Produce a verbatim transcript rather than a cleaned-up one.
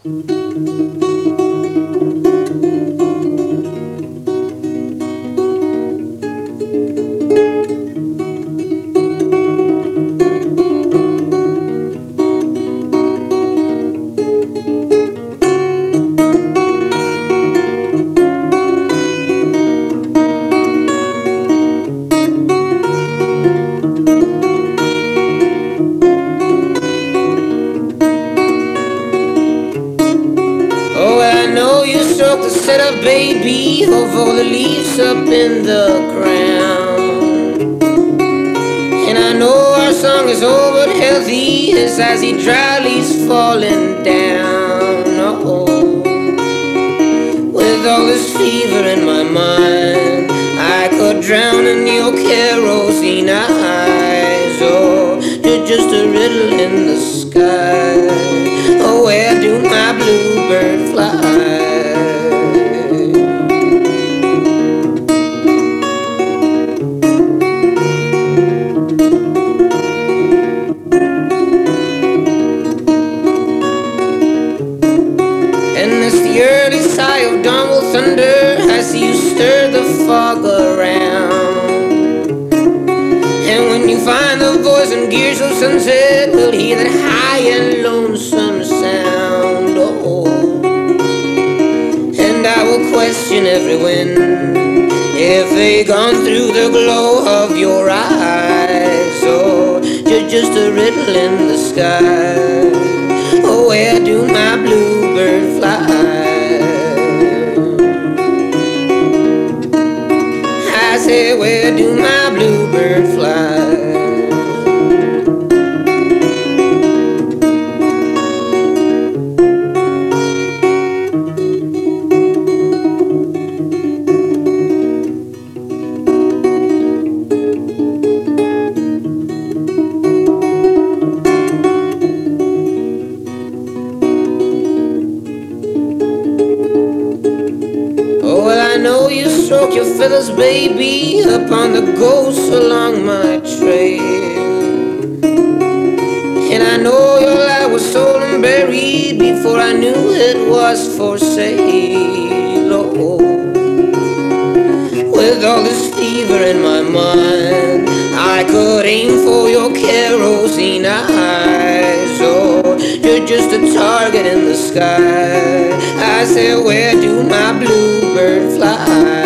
To set up, baby, of all the leaves up in the ground. And I know our song is all but healthy as he dryly's falling down. Oh, with all this fever in my mind, I could drown in your kerosene eyes. Oh, you're just a riddle in the sky. Oh, where do my bluebird fly? Dawn will thunder as you stir the fog around. And when you find the voice and gears of sunset, we'll hear that high and lonesome sound. Oh, and I will question every wind if they gone through the glow of your eyes. Oh, you're just a riddle in the sky. Oh, where do my bluebird fly? I say, where do my bluebird fly? Stroke your feathers, baby, upon the ghosts along my trail. And I know your life was sold and buried before I knew it was for sale. Oh, with all this fever in my mind, I could aim for your kerosene eyes. Oh, you're just a target in the sky. I said, where do my bluebird fly?